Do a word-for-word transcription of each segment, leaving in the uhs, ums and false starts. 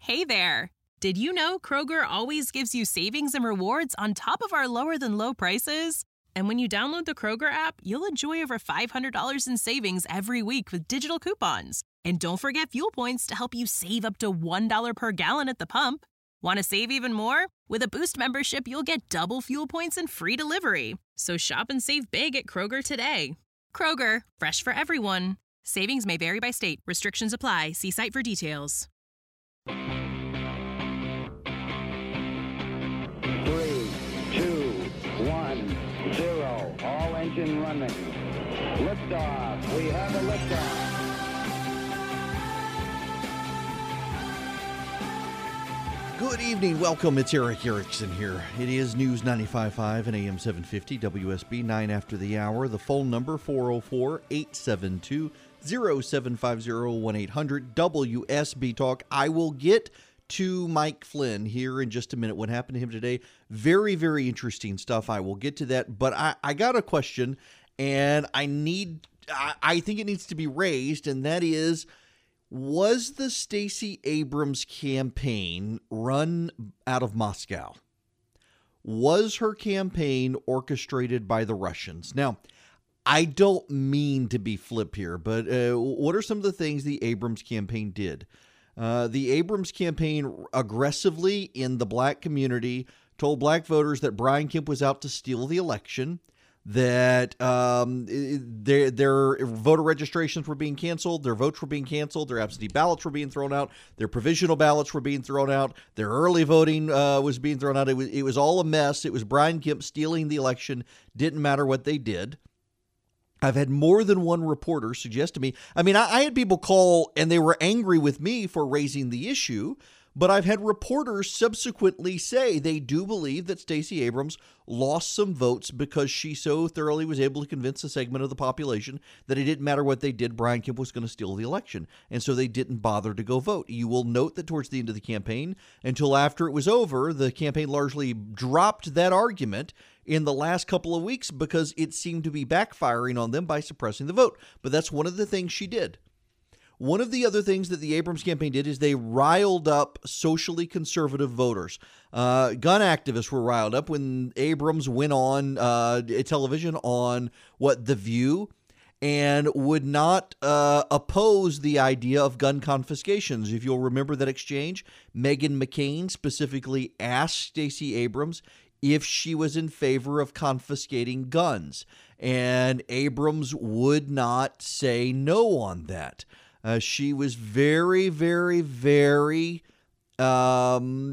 Hey there! Did you know Kroger always gives you savings and rewards on top of our lower-than-low prices? And when you download the Kroger app, you'll enjoy over five hundred dollars in savings every week with digital coupons. And don't forget fuel points to help you save up to one dollar per gallon at the pump. Want to save even more? With a Boost membership, you'll get double fuel points and free delivery. So shop and save big at Kroger today. Kroger, fresh for everyone. Savings may vary by state. Restrictions apply. See site for details. Three, two, one, zero. All engine running. Liftoff. We have a liftoff. Good evening. Welcome. It's Eric Erickson here. It is News ninety-five point five and A M seven fifty W S B, nine after the hour. The phone number four oh four, eight seven two, oh seven five oh, one eight hundred W S B Talk. I will get to Mike Flynn here in just a minute. What happened to him today? Very, very interesting stuff. I will get to that. But I, I got a question, and I need, I, I think it needs to be raised, and that is, was the Stacey Abrams campaign run out of Moscow? Was her campaign orchestrated by the Russians? Now, I don't mean to be flip here, but uh, what are some of the things the Abrams campaign did? Uh, the Abrams campaign aggressively in the black community told black voters that Brian Kemp was out to steal the election, that um, their, their voter registrations were being canceled, their votes were being canceled, their absentee ballots were being thrown out, their provisional ballots were being thrown out, their early voting uh, was being thrown out. It was, it was all a mess. It was Brian Kemp stealing the election. Didn't matter what they did. I've had more than one reporter suggest to me, I mean, I, I had people call and they were angry with me for raising the issue, but I've had reporters subsequently say they do believe that Stacey Abrams lost some votes because she so thoroughly was able to convince a segment of the population that it didn't matter what they did, Brian Kemp was going to steal the election. And so they didn't bother to go vote. You will note that towards the end of the campaign, until after it was over, the campaign largely dropped that argument in the last couple of weeks because it seemed to be backfiring on them by suppressing the vote. But that's one of the things she did. One of the other things that the Abrams campaign did is they riled up socially conservative voters. Uh, gun activists were riled up when Abrams went on uh, television on, what, The View, and would not uh, oppose the idea of gun confiscations. If you'll remember that exchange, Meghan McCain specifically asked Stacey Abrams if she was in favor of confiscating guns, and Abrams would not say no on that. Uh, she was very, very, very um,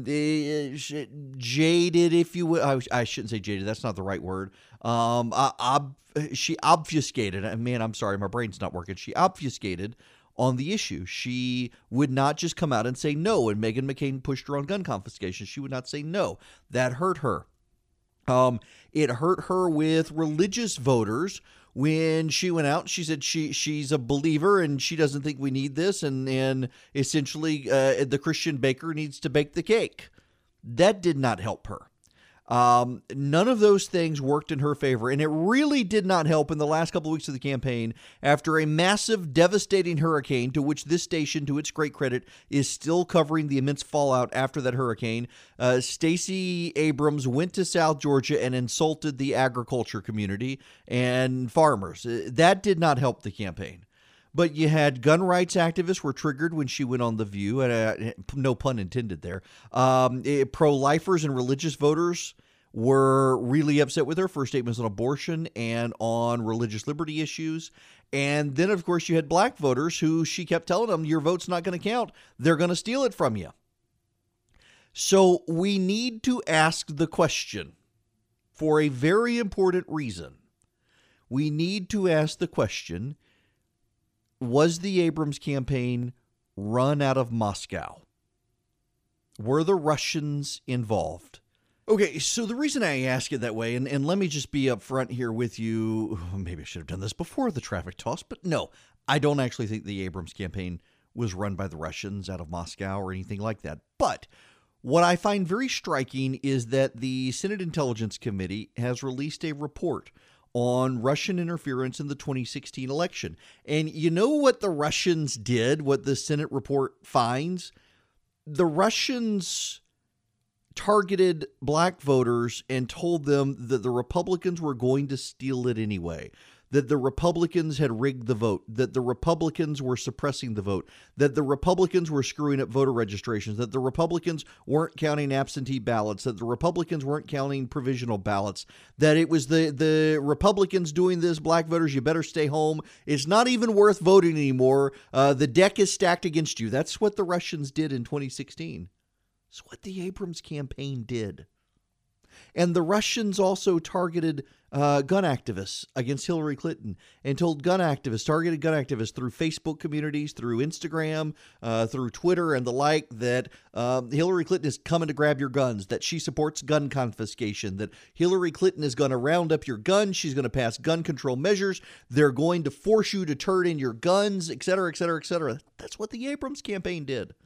jaded, if you will. I, I shouldn't say jaded. That's not the right word. Um, uh, ob- she obfuscated. Man, I'm sorry. My brain's not working. She obfuscated on the issue. She would not just come out and say no. And Meghan McCain pushed her on gun confiscation. She would not say no. That hurt her. Um, it hurt her with religious voters when she went out. She said she she's a believer and she doesn't think we need this, and and essentially uh, the Christian baker needs to bake the cake. That did not help her. Um, none of those things worked in her favor, and it really did not help in the last couple of weeks of the campaign after a massive, devastating hurricane, to which this station, to its great credit, is still covering the immense fallout after that hurricane. Uh, Stacey Abrams went to South Georgia and insulted the agriculture community and farmers. Uh, that did not help the campaign. But you had gun rights activists were triggered when she went on The View, and uh, no pun intended there. Um, it, pro-lifers and religious voters were really upset with her for statements on abortion and on religious liberty issues. And then, of course, you had black voters who she kept telling them, your vote's not going to count. They're going to steal it from you. So we need to ask the question for a very important reason. We need to ask the question, was the Abrams campaign run out of Moscow? Were the Russians involved? Okay, so the reason I ask it that way, and, and let me just be upfront here with you, maybe I should have done this before the traffic toss, but no, I don't actually think the Abrams campaign was run by the Russians out of Moscow or anything like that. But what I find very striking is that the Senate Intelligence Committee has released a report on Russian interference in the twenty sixteen election. And you know what the Russians did, what the Senate report finds? the Russians targeted black voters and told them that the Republicans were going to steal it anyway, that the Republicans had rigged the vote, that the Republicans were suppressing the vote, that the Republicans were screwing up voter registrations, that the Republicans weren't counting absentee ballots, that the Republicans weren't counting provisional ballots, that it was the, the Republicans doing this, black voters, you better stay home. It's not even worth voting anymore. Uh, the deck is stacked against you. That's what the Russians did in twenty sixteen. It's what the Abrams campaign did. And the Russians also targeted uh, gun activists against Hillary Clinton and told gun activists, targeted gun activists through Facebook communities, through Instagram, uh, through Twitter and the like, that uh, Hillary Clinton is coming to grab your guns, that she supports gun confiscation, that Hillary Clinton is going to round up your guns, she's going to pass gun control measures, they're going to force you to turn in your guns, et cetera, et cetera, et cetera. That's what the Abrams campaign did.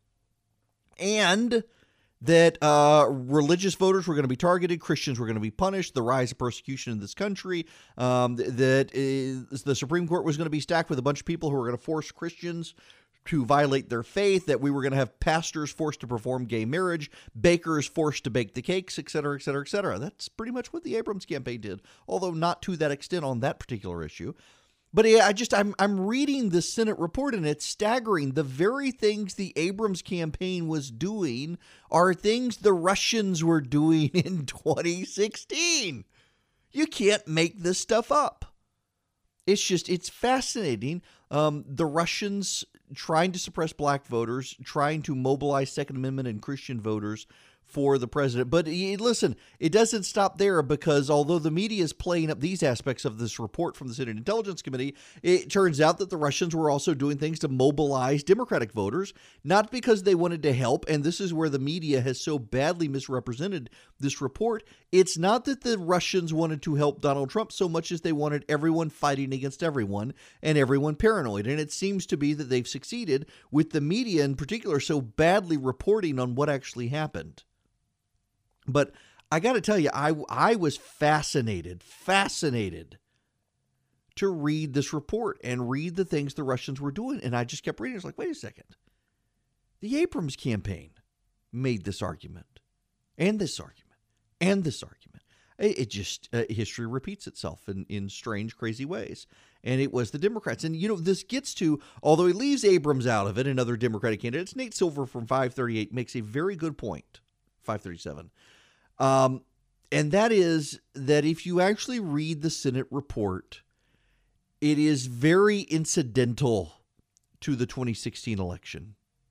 And that uh, religious voters were going to be targeted, Christians were going to be punished, the rise of persecution in this country, um, that is, the Supreme Court was going to be stacked with a bunch of people who were going to force Christians to violate their faith, that we were going to have pastors forced to perform gay marriage, bakers forced to bake the cakes, et cetera, et cetera, et cetera. That's pretty much what the Abrams campaign did, although not to that extent on that particular issue. But I just, I'm I'm reading the Senate report, and it's staggering. The very things the Abrams campaign was doing are things the Russians were doing in twenty sixteen. You can't make this stuff up. It's just, it's fascinating. Um, the Russians trying to suppress black voters, trying to mobilize Second Amendment and Christian voters for the president. But listen, it doesn't stop there, because although the media is playing up these aspects of this report from the Senate Intelligence Committee, it turns out that the Russians were also doing things to mobilize Democratic voters, not because they wanted to help. And this is where the media has so badly misrepresented this report. It's not that the Russians wanted to help Donald Trump so much as they wanted everyone fighting against everyone and everyone paranoid. And it seems to be that they've succeeded, with the media in particular so badly reporting on what actually happened. But I got to tell you, I, I was fascinated, fascinated to read this report and read the things the Russians were doing. And I just kept reading. I was like, wait a second. The Abrams campaign made this argument and this argument and this argument. It, it just, uh, history repeats itself in, in strange, crazy ways. And it was the Democrats. And, you know, this gets to, although he leaves Abrams out of it and other Democratic candidates, Nate Silver from five thirty-eight makes a very good point. five thirty-seven. Um, and that is that if you actually read the Senate report, it is very incidental to the twenty sixteen election.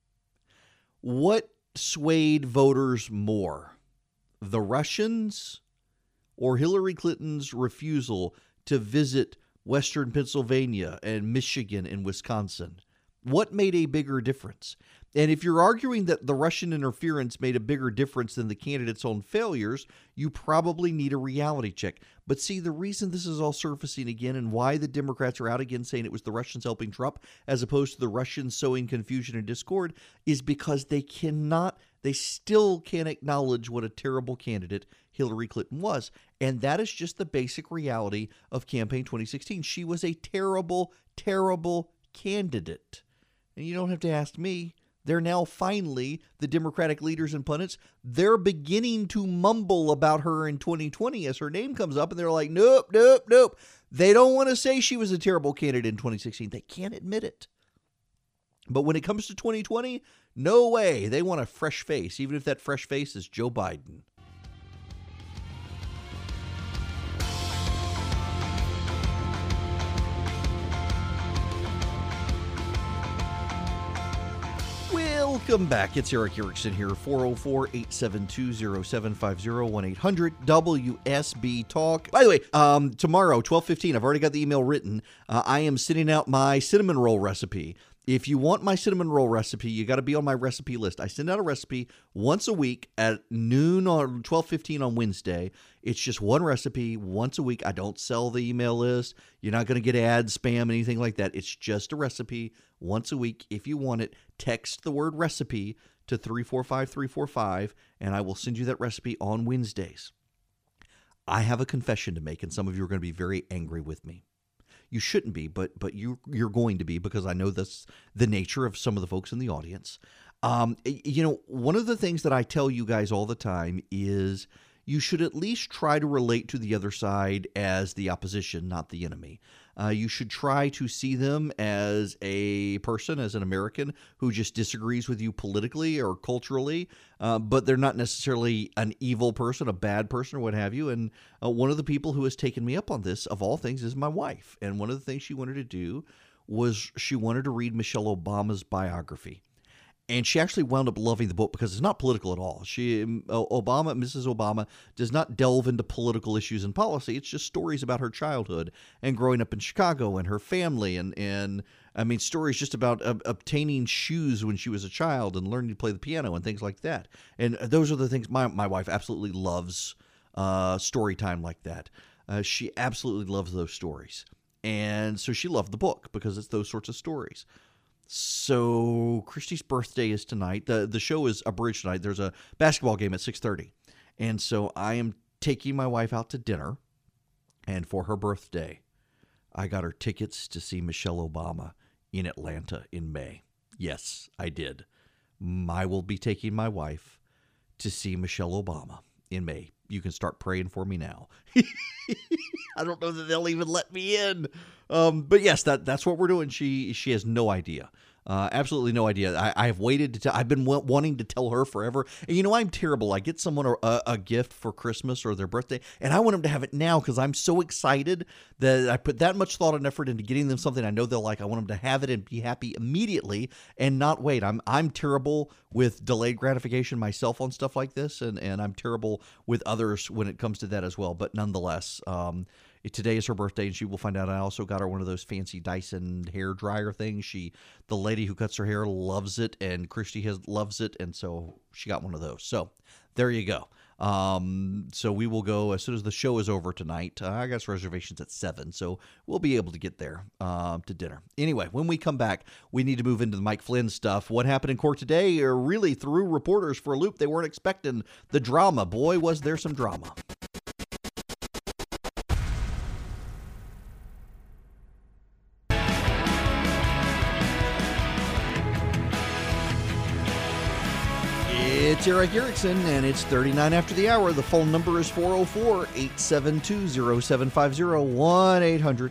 What swayed voters more, the Russians or Hillary Clinton's refusal to visit Western Pennsylvania and Michigan and Wisconsin? What made a bigger difference? And if you're arguing that the Russian interference made a bigger difference than the candidate's own failures, you probably need a reality check. But see, the reason this is all surfacing again and why the Democrats are out again saying it was the Russians helping Trump as opposed to the Russians sowing confusion and discord is because they cannot, they still can't acknowledge what a terrible candidate Hillary Clinton was. And that is just the basic reality of campaign twenty sixteen. She was a terrible, terrible candidate. And you don't have to ask me. They're now finally, the Democratic leaders and pundits, they're beginning to mumble about her in twenty twenty as her name comes up. And they're like, nope, nope, nope. They don't want to say she was a terrible candidate in twenty sixteen. They can't admit it. But when it comes to twenty twenty, no way. They want a fresh face, even if that fresh face is Joe Biden. Welcome back. It's Eric Erickson here, four oh four, eight seven two, oh seven five oh, one eight hundred W S B Talk. By the way, um, tomorrow, twelve fifteen, I've already got the email written. Uh, I am sending out my cinnamon roll recipe. If you want my cinnamon roll recipe, you got to be on my recipe list. I send out a recipe once a week at noon on twelve fifteen on Wednesday. It's just one recipe once a week. I don't sell the email list. You're not going to get ads, spam, anything like that. It's just a recipe once a week. If you want it, text the word recipe to three four five three four five, and I will send you that recipe on Wednesdays. I have a confession to make, and some of you are going to be very angry with me. You shouldn't be, but but you, you're going to be, because I know that's the nature of some of the folks in the audience. Um, you know, one of the things that I tell you guys all the time is you should at least try to relate to the other side as the opposition, not the enemy. Uh, you should try to see them as a person, as an American, who just disagrees with you politically or culturally, uh, but they're not necessarily an evil person, a bad person, or what have you. And uh, one of the people who has taken me up on this, of all things, is my wife. And one of the things she wanted to do was she wanted to read Michelle Obama's biography. And she actually wound up loving the book because it's not political at all. She, Obama, Missus Obama, does not delve into political issues and policy. It's just stories about her childhood and growing up in Chicago and her family. And, and I mean, stories just about uh, obtaining shoes when she was a child and learning to play the piano and things like that. And those are the things my, my wife absolutely loves, uh, story time like that. Uh, she absolutely loves those stories. And so she loved the book because it's those sorts of stories. So Christy's birthday is tonight. The the show is abridged tonight. There's a basketball game at six thirty. And so I am taking my wife out to dinner. And for her birthday, I got her tickets to see Michelle Obama in Atlanta in May. Yes, I did. I will be taking my wife to see Michelle Obama in May. You can start praying for me now. I don't know that they'll even let me in. Um, but yes, that that's what we're doing. She she has no idea. Uh, absolutely no idea. I, I have waited to tell. I've been w- wanting to tell her forever. And you know, I'm terrible. I get someone a, a gift for Christmas or their birthday, and I want them to have it now because I'm so excited that I put that much thought and effort into getting them something I know they'll like. I want them to have it and be happy immediately and not wait. I'm I'm terrible with delayed gratification myself on stuff like this, and, and I'm terrible with others when it comes to that as well. But nonetheless, um, today is her birthday, and she will find out I also got her one of those fancy Dyson hair dryer things. She, the lady who cuts her hair, loves it, and Christy has loves it, and so she got one of those. So there you go. Um, so we will go as soon as the show is over tonight. Uh, I got reservations at seven, so we'll be able to get there um, to dinner. Anyway, when we come back, we need to move into the Mike Flynn stuff. What happened in court today really threw reporters for a loop. They weren't expecting the drama. Boy, was there some drama. It's Eric Erickson, and it's thirty-nine after the hour. The phone number is four oh four, eight seven two, oh seven five oh, one eight hundred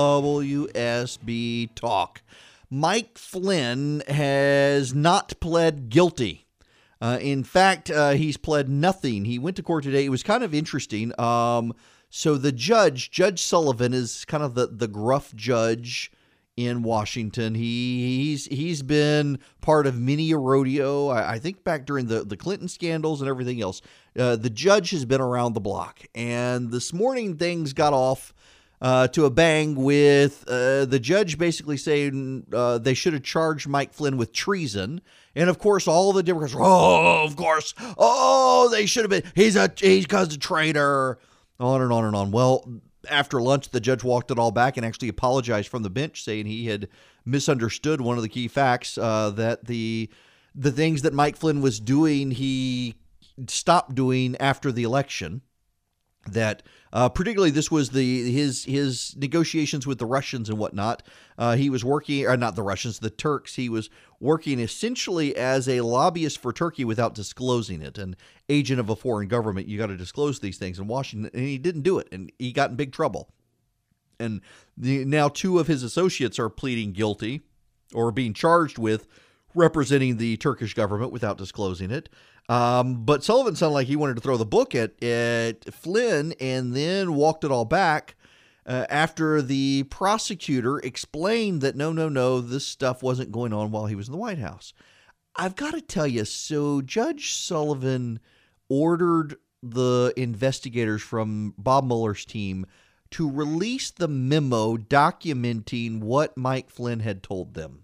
W S B Talk. Mike Flynn has not pled guilty. Uh, in fact, uh, he's pled nothing. He went to court today. It was kind of interesting. Um, so the judge, Judge Sullivan, is kind of the, the gruff judge in Washington. He he's he's been part of many a rodeo. I, I think back during the, the Clinton scandals and everything else. Uh, the judge has been around the block, and this morning things got off uh, to a bang with uh, the judge basically saying uh, they should have charged Mike Flynn with treason. And of course, all the Democrats were, oh, of course, oh, they should have been. He's a he's a traitor. On and on and on. Well, after lunch, the judge walked it all back and actually apologized from the bench, saying he had misunderstood one of the key facts, uh, that the the things that Mike Flynn was doing, he stopped doing after the election. That uh, particularly this was the his his negotiations with the Russians and whatnot. Uh, he was working, or not the Russians, the Turks. He was working essentially as a lobbyist for Turkey without disclosing it. An agent of a foreign government, you got to disclose these things in Washington, and he didn't do it, and he got in big trouble. And the, now two of his associates are pleading guilty or being charged with representing the Turkish government without disclosing it. Um, but Sullivan sounded like he wanted to throw the book at, at Flynn and then walked it all back uh, after the prosecutor explained that no, no, no, this stuff wasn't going on while he was in the White House. I've got to tell you, so Judge Sullivan ordered the investigators from Bob Mueller's team to release the memo documenting what Mike Flynn had told them.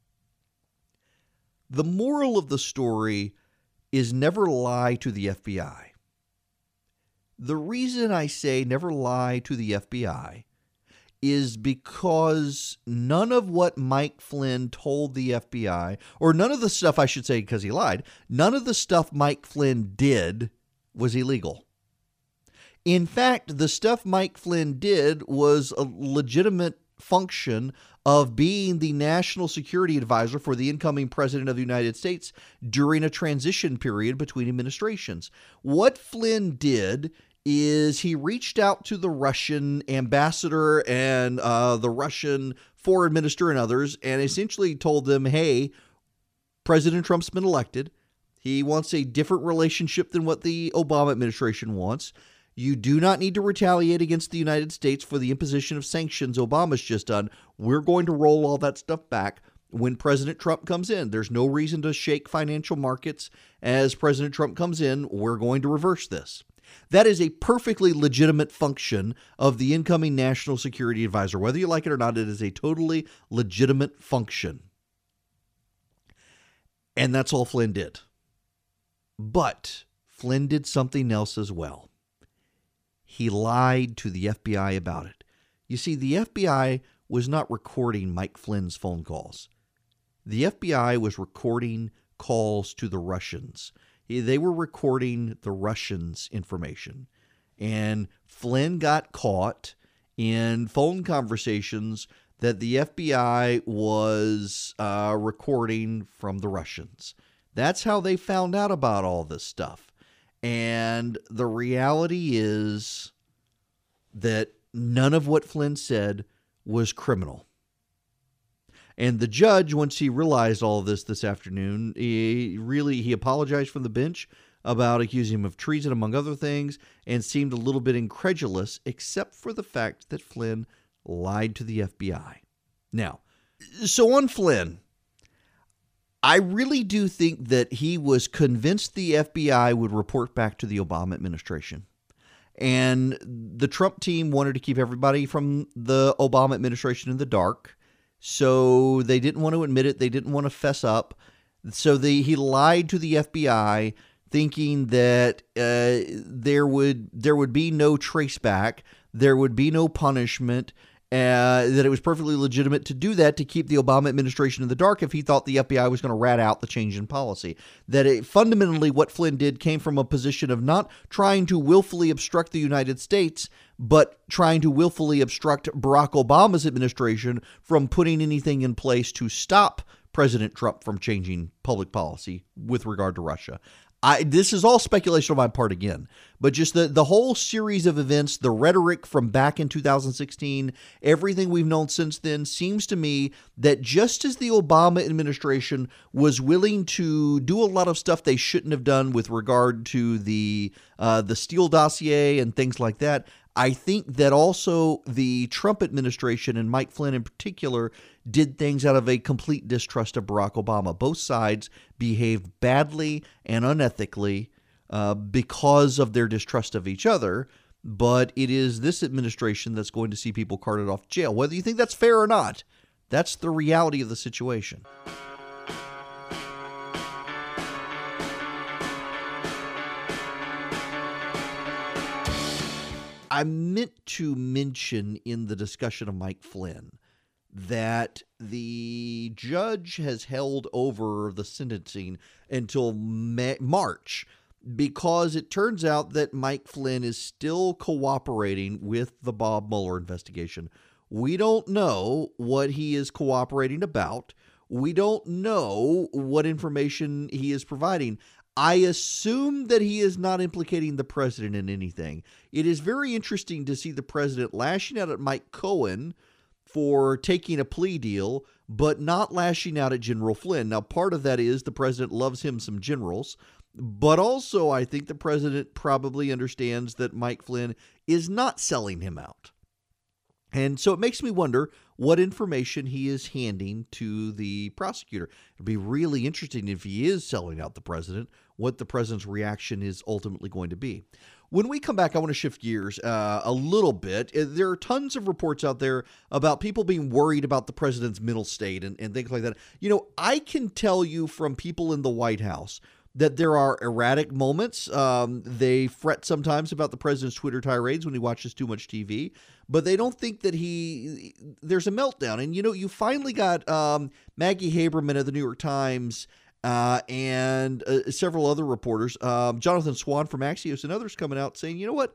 The moral of the story is never lie to the F B I. The reason I say never lie to the F B I is because none of what Mike Flynn told the F B I, or none of the stuff, I should say because he lied, none of the stuff Mike Flynn did was illegal. In fact, the stuff Mike Flynn did was a legitimate function of being the national security advisor for the incoming president of the United States during a transition period between administrations. What Flynn did is he reached out to the Russian ambassador and uh, the Russian foreign minister and others and essentially told them, hey, President Trump's been elected. He wants a different relationship than what the Obama administration wants. You do not need to retaliate against the United States for the imposition of sanctions Obama's just done. We're going to roll all that stuff back when President Trump comes in. There's no reason to shake financial markets as President Trump comes in. We're going to reverse this. That is a perfectly legitimate function of the incoming national security advisor. Whether you like it or not, it is a totally legitimate function. And that's all Flynn did. But Flynn did something else as well. He lied to the F B I about it. You see, the F B I was not recording Mike Flynn's phone calls. The F B I was recording calls to the Russians. They were recording the Russians' information. And Flynn got caught in phone conversations that the F B I was uh, recording from the Russians. That's how they found out about all this stuff. And the reality is that none of what Flynn said was criminal. And the judge, once he realized all of this this afternoon, he really he apologized from the bench about accusing him of treason, among other things, and seemed a little bit incredulous, except for the fact that Flynn lied to the F B I. Now, so on Flynn, I really do think that he was convinced the F B I would report back to the Obama administration. And the Trump team wanted to keep everybody from the Obama administration in the dark. So they didn't want to admit it. They didn't want to fess up. So they, he lied to the F B I, thinking that uh, there would there would be no traceback, there would be no punishment, uh, that it was perfectly legitimate to do that to keep the Obama administration in the dark if he thought the F B I was going to rat out the change in policy. That it, fundamentally what Flynn did came from a position of not trying to willfully obstruct the United States, but trying to willfully obstruct Barack Obama's administration from putting anything in place to stop President Trump from changing public policy with regard to Russia. I, this is all speculation on my part again, but just the, the whole series of events, the rhetoric from back in two thousand sixteen, everything we've known since then seems to me that just as the Obama administration was willing to do a lot of stuff they shouldn't have done with regard to the uh, the Steele dossier and things like that, I think that also the Trump administration and Mike Flynn in particular did things out of a complete distrust of Barack Obama. Both sides behaved badly and unethically uh, because of their distrust of each other. But it is this administration that's going to see people carted off to jail. Whether you think that's fair or not, that's the reality of the situation. I meant to mention in the discussion of Mike Flynn that the judge has held over the sentencing until May- March because it turns out that Mike Flynn is still cooperating with the Bob Mueller investigation. We don't know what he is cooperating about. We don't know what information he is providing. I assume that he is not implicating the president in anything. It is very interesting to see the president lashing out at Mike Cohen for taking a plea deal, but not lashing out at General Flynn. Now, part of that is the president loves him some generals, but also I think the president probably understands that Mike Flynn is not selling him out. And so it makes me wonder what information he is handing to the prosecutor. It'd be really interesting if he is selling out the president, what the president's reaction is ultimately going to be. When we come back, I want to shift gears uh, a little bit. There are tons of reports out there about people being worried about the president's mental state and, and things like that. You know, I can tell you from people in the White House that there are erratic moments. Um, they fret sometimes about the president's Twitter tirades when he watches too much T V, but they don't think that he there's a meltdown. And, you know, you finally got um, Maggie Haberman of the New York Times uh, and uh, several other reporters, um, Jonathan Swan from Axios and others coming out saying, you know what,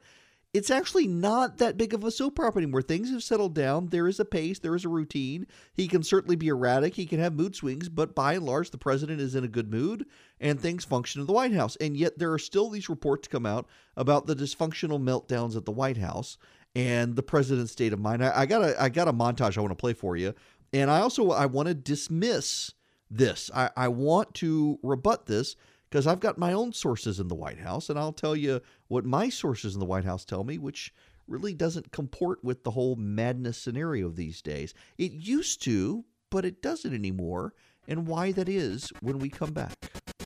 it's actually not that big of a soap opera anymore. Things have settled down. There is a pace. There is a routine. He can certainly be erratic. He can have mood swings, but by and large, the president is in a good mood and things function in the White House. And yet there are still these reports come out about the dysfunctional meltdowns at the White House and the president's state of mind. I, I got a I got a montage I want to play for you. And I also I want to dismiss this. I, I want to rebut this, because I've got my own sources in the White House, and I'll tell you what my sources in the White House tell me, which really doesn't comport with the whole madness scenario these days. It used to, but it doesn't anymore, and why that is when we come back.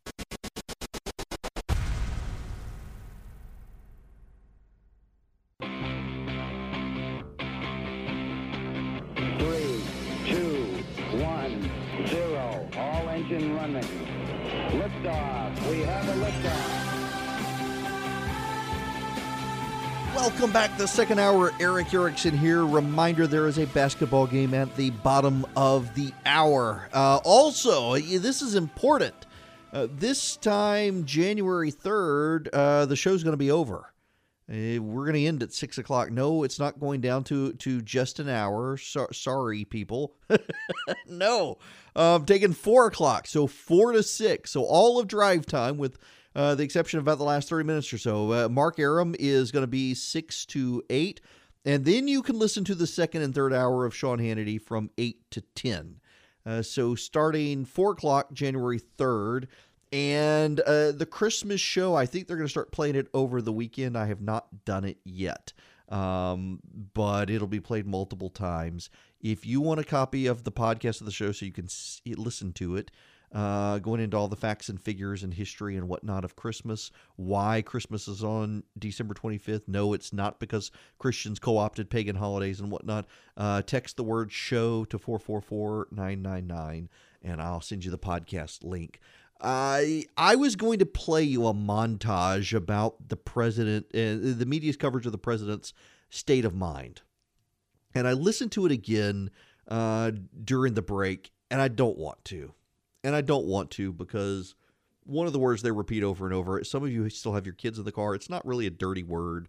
Three, two, one, zero. All engine running. Liftoff. We have a liftoff. Welcome back. The second hour. Eric Erickson here. Reminder, there is a basketball game at the bottom of the hour. Uh, also, this is important. Uh, this time, January third, uh, the show's going to be over. Uh, we're going to end at six o'clock. No, it's not going down to, to just an hour. So, sorry, people. No. Uh, I'm taking four o'clock, so four to six. So all of drive time, with uh, the exception of about the last thirty minutes or so. Uh, Mark Arum is going to be six to eight. And then you can listen to the second and third hour of Sean Hannity from eight to ten. Uh, so starting four o'clock, January third. And uh, the Christmas show, I think they're going to start playing it over the weekend. I have not done it yet, um, but it'll be played multiple times. If you want a copy of the podcast of the show so you can s- listen to it, uh, going into all the facts and figures and history and whatnot of Christmas, why Christmas is on December twenty-fifth. No, it's not because Christians co-opted pagan holidays and whatnot. Uh, text the word show to four four four, nine nine nine, and I'll send you the podcast link. I I was going to play you a montage about the president, uh, the media's coverage of the president's state of mind. And I listened to it again uh, during the break, and I don't want to. And I don't want to because one of the words they repeat over and over, some of you still have your kids in the car. It's not really a dirty word,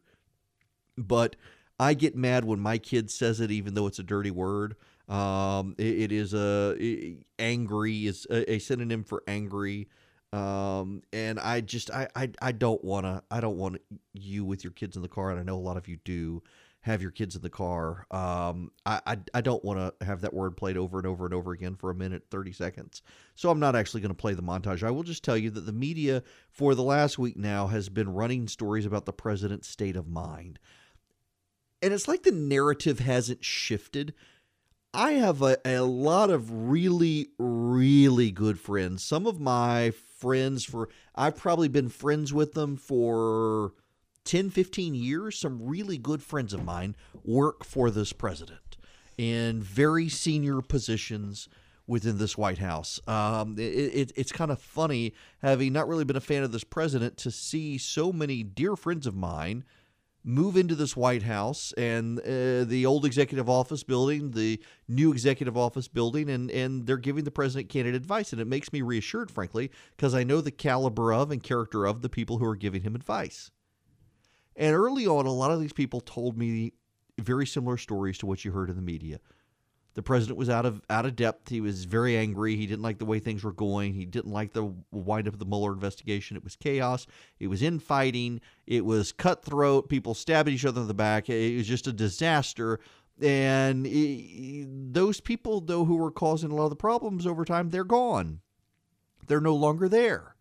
but I get mad when my kid says it, even though it's a dirty word. Um, it, it is a it, angry is a, a synonym for angry. Um, and I just, I, I, I don't want to, I don't want you with your kids in the car. And I know a lot of you do have your kids in the car. Um, I, I, I don't want to have that word played over and over and over again for a minute, thirty seconds. So I'm not actually going to play the montage. I will just tell you that the media for the last week now has been running stories about the president's state of mind. And it's like the narrative hasn't shifted. I have a, a lot of really, really good friends. Some of my friends, for I've probably been friends with them for ten, fifteen years. Some really good friends of mine work for this president in very senior positions within this White House. Um, it, it, it's kind of funny, having not really been a fan of this president, to see so many dear friends of mine move into this White House and uh, the old executive office building, the new executive office building, and, and they're giving the president candid advice. And it makes me reassured, frankly, because I know the caliber of and character of the people who are giving him advice. And early on, a lot of these people told me very similar stories to what you heard in the media. The president was out of out of depth. He was very angry. He didn't like the way things were going. He didn't like the wind-up of the Mueller investigation. It was chaos. It was infighting. It was cutthroat. People stabbing each other in the back. It was just a disaster. And it, those people, though, who were causing a lot of the problems over time, they're gone. They're no longer there.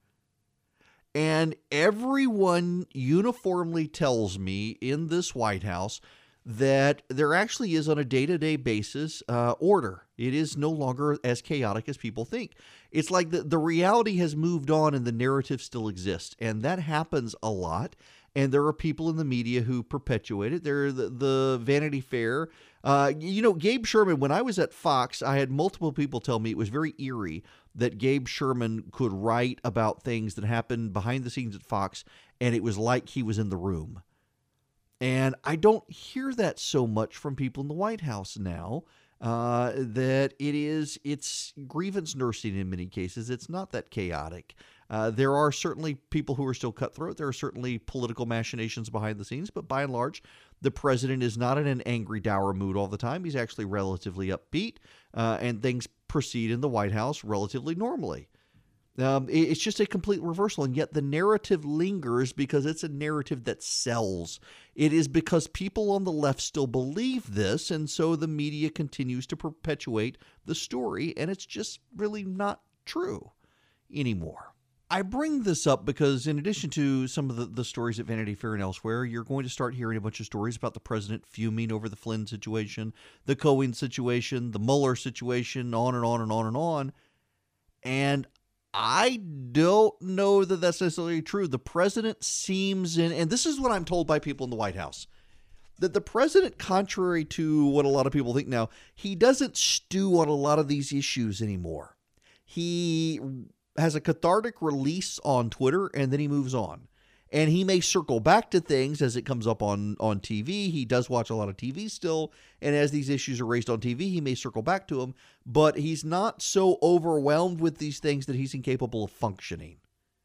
And everyone uniformly tells me in this White House that there actually is, on a day-to-day basis, uh, order. It is no longer as chaotic as people think. It's like the, the reality has moved on and the narrative still exists. And that happens a lot. And there are people in the media who perpetuate it. There are the, the Vanity Fair. Uh, you know, Gabe Sherman, when I was at Fox, I had multiple people tell me it was very eerie that Gabe Sherman could write about things that happened behind the scenes at Fox, and it was like he was in the room. And I don't hear that so much from people in the White House now, uh, that it is, it's grievance nursing in many cases. It's not that chaotic. Uh, there are certainly people who are still cutthroat. There are certainly political machinations behind the scenes, but by and large, the president is not in an angry, dour mood all the time. He's actually relatively upbeat, uh, and things proceed in the White House relatively normally. Um, it, it's just a complete reversal, and yet the narrative lingers because it's a narrative that sells. It is because people on the left still believe this, and so the media continues to perpetuate the story, and it's just really not true anymore. I bring this up because in addition to some of the, the stories at Vanity Fair and elsewhere, you're going to start hearing a bunch of stories about the president fuming over the Flynn situation, the Cohen situation, the Mueller situation, on and on and on and on. And I don't know that that's necessarily true. The president seems in, and this is what I'm told by people in the White House, that the president, contrary to what a lot of people think now, he doesn't stew on a lot of these issues anymore. He has a cathartic release on Twitter, and then he moves on. And he may circle back to things as it comes up on, on T V. He does watch a lot of T V still, and as these issues are raised on T V, he may circle back to them, but he's not so overwhelmed with these things that he's incapable of functioning.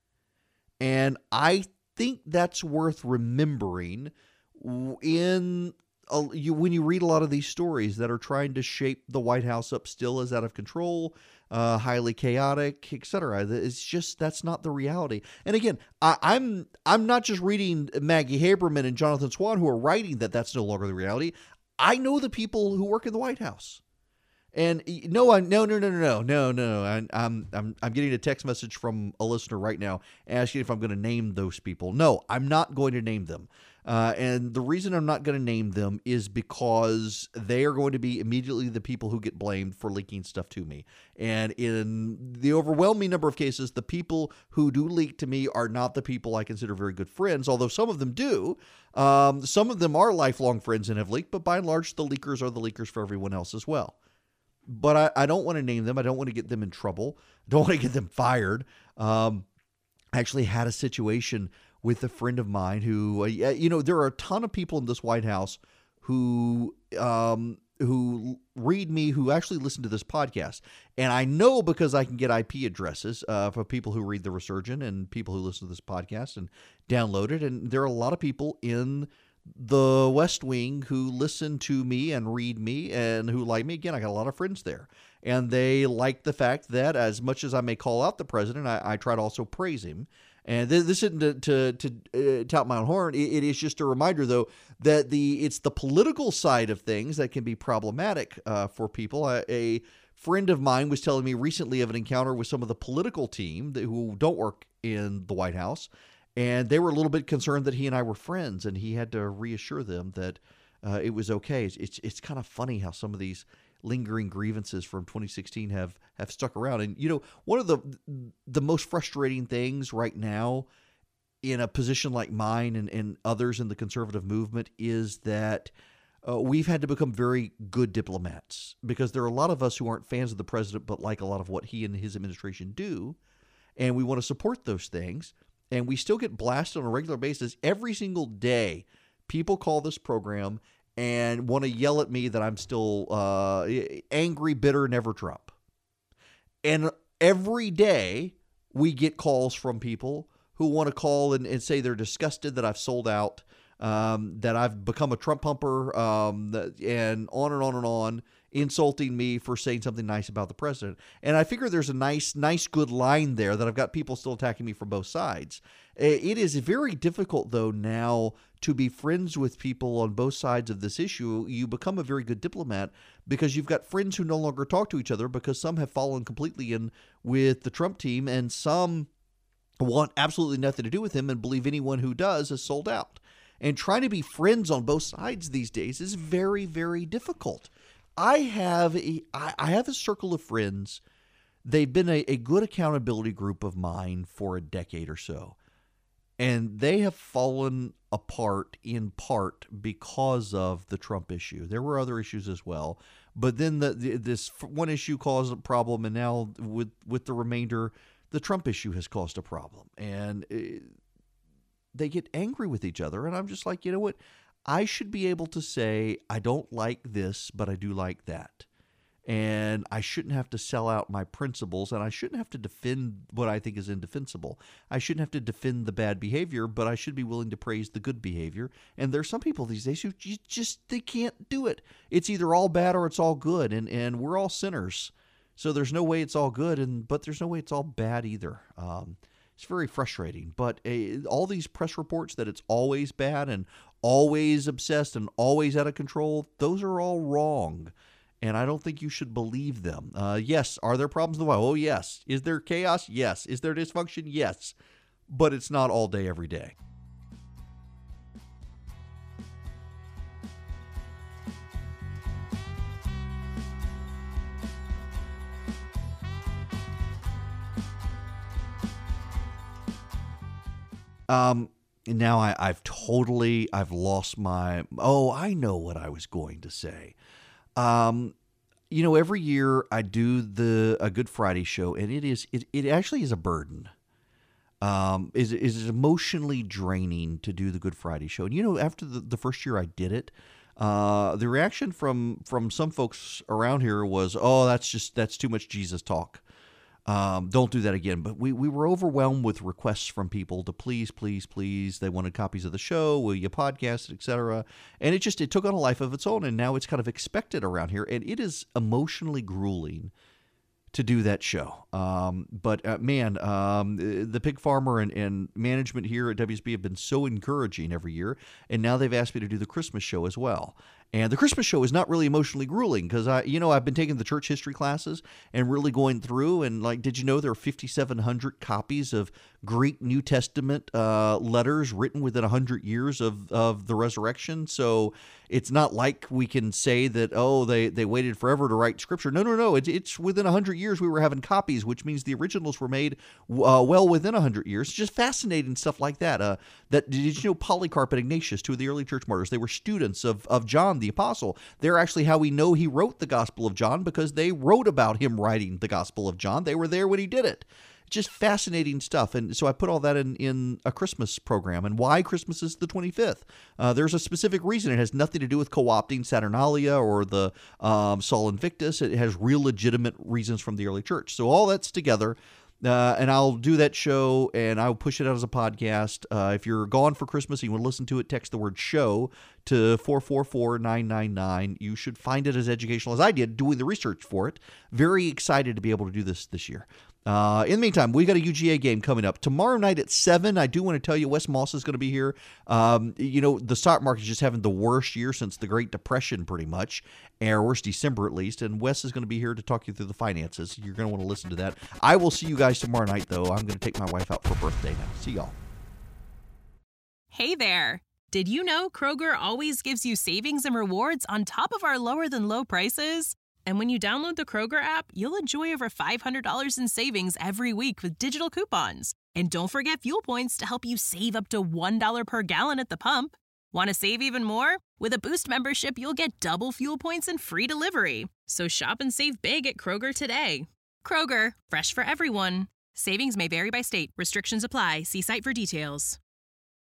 And I think that's worth remembering in uh, you, when you read a lot of these stories that are trying to shape the White House up still as out of control, Uh, highly chaotic, et cetera. It's just that's not the reality. And again, I, I'm I'm not just reading Maggie Haberman and Jonathan Swan who are writing that that's no longer the reality. I know the people who work in the White House, and no, I no no no no no no no. I, I'm I'm I'm getting a text message from a listener right now asking if I'm going to name those people. No, I'm not going to name them. Uh, and the reason I'm not going to name them is because they are going to be immediately the people who get blamed for leaking stuff to me. And in the overwhelming number of cases, the people who do leak to me are not the people I consider very good friends, although some of them do. Um, some of them are lifelong friends and have leaked, but by and large, the leakers are the leakers for everyone else as well. But I, I don't want to name them. I don't want to get them in trouble. I don't want to get them fired. Um, I actually had a situation with a friend of mine who, uh, you know, there are a ton of people in this White House who um, who read me, who actually listen to this podcast. And I know because I can get I P addresses uh, for people who read The Resurgent and people who listen to this podcast and download it. And there are a lot of people in the West Wing who listen to me and read me and who like me. Again, I got a lot of friends there. And they like the fact that as much as I may call out the president, I, I try to also praise him. And this isn't to to, to uh, tout my own horn. It, it is just a reminder, though, that the it's the political side of things that can be problematic uh, for people. A, a friend of mine was telling me recently of an encounter with some of the political team that, who don't work in the White House, and they were a little bit concerned that he and I were friends, and he had to reassure them that uh, it was okay. It's, it's it's kind of funny how some of these lingering grievances from twenty sixteen have have stuck around. And, you know, one of the the most frustrating things right now in a position like mine and, and others in the conservative movement is that uh, we've had to become very good diplomats, because there are a lot of us who aren't fans of the president but like a lot of what he and his administration do, and we want to support those things, and we still get blasted on a regular basis. Every single day, people call this program and want to yell at me that I'm still uh, angry, bitter, never Trump. And every day we get calls from people who want to call and, and say they're disgusted that I've sold out, um, that I've become a Trump pumper, um, that, and on and on and on, insulting me for saying something nice about the president. And I figure there's a nice, nice, good line there that I've got people still attacking me from both sides. It is very difficult, though, now to be friends with people on both sides of this issue. You become a very good diplomat because you've got friends who no longer talk to each other because some have fallen completely in with the Trump team and some want absolutely nothing to do with him and believe anyone who does is sold out. And trying to be friends on both sides these days is very, very difficult. I have a, I have a circle of friends. They've been a, a good accountability group of mine for a decade or so. And they have fallen apart in part because of the Trump issue. There were other issues as well. But then the, the, this one issue caused a problem, and now with, with the remainder, the Trump issue has caused a problem. And it, they get angry with each other. And I'm just like, you know what? I should be able to say, I don't like this, but I do like that. and I shouldn't have to sell out my principles, and I shouldn't have to defend what I think is indefensible. I shouldn't have to defend the bad behavior, but I should be willing to praise the good behavior. And there's some people these days who just, they can't do it. It's either all bad or it's all good, and, and we're all sinners. So there's no way it's all good, and but there's no way it's all bad either. Um, it's very frustrating. But uh, all these press reports that it's always bad and always obsessed and always out of control, those are all wrong. And I don't think you should believe them. Uh, yes, are there problems in the wild? Oh, yes. Is there chaos? Yes. Is there dysfunction? Yes. But it's not all day, every day. Um, now I, I've totally, I've lost my, oh, I know what I was going to say. Um, you know, every year I do the a Good Friday show, and it is it, it actually is a burden. Um, is is emotionally draining to do the Good Friday show. And you know, after the, the first year I did it, uh, the reaction from from some folks around here was, "Oh, that's just that's too much Jesus talk. Um, don't do that again." But we, we were overwhelmed with requests from people to please, please, please. They wanted copies of the show. Will you podcast it, et cetera. And it just, it took on a life of its own. And now it's kind of expected around here. And it is emotionally grueling to do that show. Um, but uh, man, um, the pig farmer and, and management here at W S B have been so encouraging every year. And now they've asked me to do the Christmas show as well. And the Christmas show is not really emotionally grueling because, I, you know, I've been taking the church history classes and really going through and like, did you know there are fifty-seven hundred copies of Greek New Testament uh, letters written within one hundred years of, of the resurrection? So it's not like we can say that, oh, they, they waited forever to write scripture. No, no, no. It's, it's within one hundred years we were having copies, which means the originals were made uh, well within one hundred years. Just fascinating stuff like that. Uh, that did you know Polycarp and Ignatius, two of the early church martyrs, they were students of, of John the Apostle. They're actually how we know he wrote the Gospel of John because they wrote about him writing the Gospel of John. They were there when he did it. Just fascinating stuff. And so I put all that in, in a Christmas program. And why Christmas is the twenty-fifth. Uh, there's a specific reason. It has nothing to do with co-opting Saturnalia or the um, Sol Invictus. It has real legitimate reasons from the early church. So all that's together. Uh, and I'll do that show, and I'll push it out as a podcast. Uh, if you're gone for Christmas and you want to listen to it, text the word show to four four four, nine nine nine. You should find it as educational as I did doing the research for it. Very excited to be able to do this this year. Uh, in the meantime, we got a U G A game coming up tomorrow night at seven. I do want to tell you, Wes Moss is going to be here. Um, you know, the stock market is just having the worst year since the Great Depression, pretty much, or worst December at least. And Wes is going to be here to talk you through the finances. You're going to want to listen to that. I will see you guys tomorrow night, though. I'm going to take my wife out for birthday now. See y'all. Hey there. Did you know Kroger always gives you savings and rewards on top of our lower than low prices? And when you download the Kroger app, you'll enjoy over five hundred dollars in savings every week with digital coupons. And don't forget fuel points to help you save up to one dollar per gallon at the pump. Want to save even more? With a Boost membership, you'll get double fuel points and free delivery. So shop and save big at Kroger today. Kroger, fresh for everyone. Savings may vary by state. Restrictions apply. See site for details.